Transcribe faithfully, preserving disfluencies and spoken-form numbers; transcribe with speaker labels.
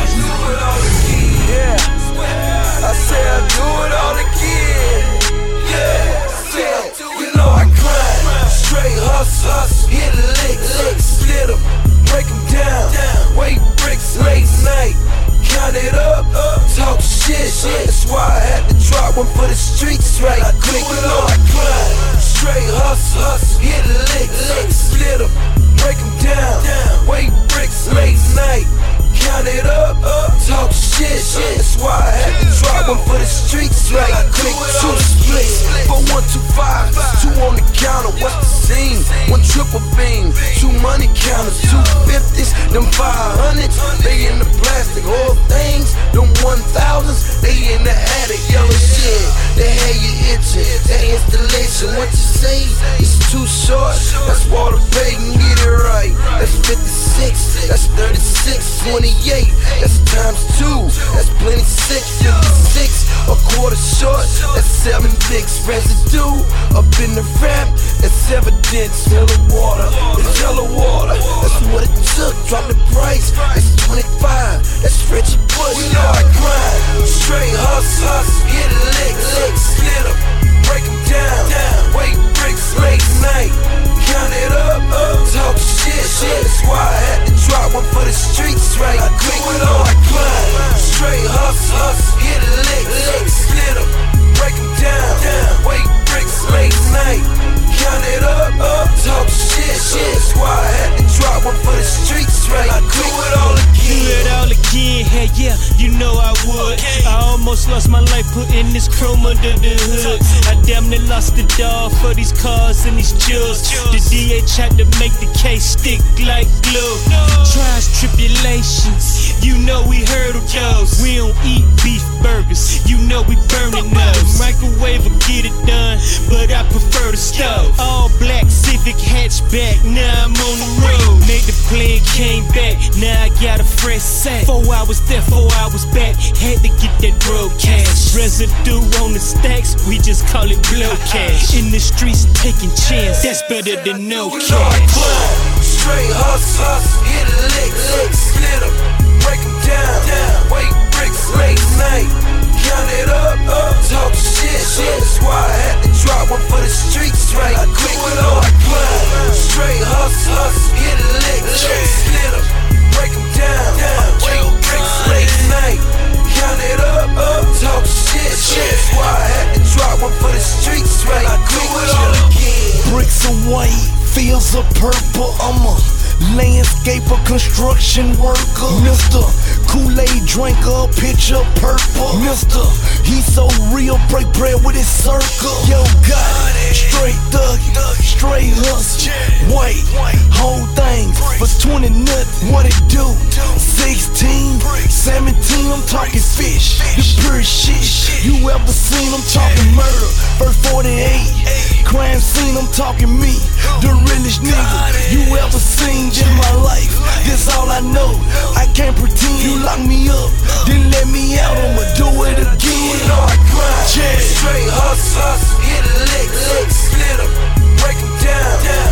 Speaker 1: Yeah, I say I do it all again. Yeah, yeah, you know I grind, straight hustle, hit licks, licks, split 'em, break 'em down, weight bricks late night, count it up, talk shit. That's why I had to drop one for the streets right quick. You know I grind, straight hustle, hit licks, licks, split 'em, break 'em down, weight bricks late night, count it up, talk shit. That's why I had to drop one for the streets right quick. Two splits, for one, two five, two on the counter. What's the scene? One triple beam, two money counters, two fifties, them five hundreds. They in the plastic whole things, them one thousands. They in the attic, yellow shit. They had you itching. That installation, what you say? It's too short. That's Walter Payton, get it right. That's fifty-six. That's thirty-six. twenty-eight. That's times two. That's plenty six. fifty-six. A quarter short. That's seven dicks. Residue up in the rap. That's evidence. Yellow water. It's yellow water. That's what it took. Drop the price. That's twenty-five. That's Richie Bush. You know I grind. Straight hustle. hustle. Get licks. Licks. Split 'em. Break 'em down. Weight bricks late night. Count it up. Talk shit. That's why I had to drop one for the streets right quick. You know I grind. Straight hustle. hustle. Get licks. Licks. Split 'em. Break 'em down. Weight bricks late night. Count it up. Talk shit. That's why I had to drop one for the streets right quick. Do it all again.
Speaker 2: Do it all again, hey yeah, you know I would. I almost lost my life putting this chrome under the hood. I damn near lost the dog for these cars and these jewels. The D A tried to make the case stick like glue. Trials, tribulations, you know we hurdle those. We don't eat beef burgers, you know we burning those. Microwave will get it done, but I prefer the stove. All black Civic hatchback, now I'm on the road. Made the plane, came back, now I got a fresh sack. Four hours there, four hours back, had to get that road cash. Residue on the stacks, we just call it blow cash. In the streets taking chance, that's better than no cash.
Speaker 1: Straight hustle, hit licks, licks, split 'em, break 'em down, weight bricks late night, count it up, talk shit. That's why I had to drop one for the streets right quick. You know I grind, straight hustle, hit licks, licks, split 'em, break 'em down, weight bricks late night, count it up, talk shit. That's why I had to drop one for the streets right quick. Do it all again.
Speaker 3: Bricks of white, fields of purple. I'm a landscaper, construction worker. Mister Kool-Aid drinker, picture purple. Mister He's so real, break bread with his circle. Yo, got it. Straight thuggy, straight hustle. White, whole thing for twenty nothing. What it do? sixteen, seventeen, I'm talking fish. The pure shit you ever seen. I'm talking murder. First forty-eight, crime scene. I'm talking me, the realest nigga you ever seen in my life. This all I know. I can't pretend. You lock me up, then let me out. I'ma do it again.
Speaker 1: You know I grind. Straight hustle, hit licks, licks, split 'em, break 'em down.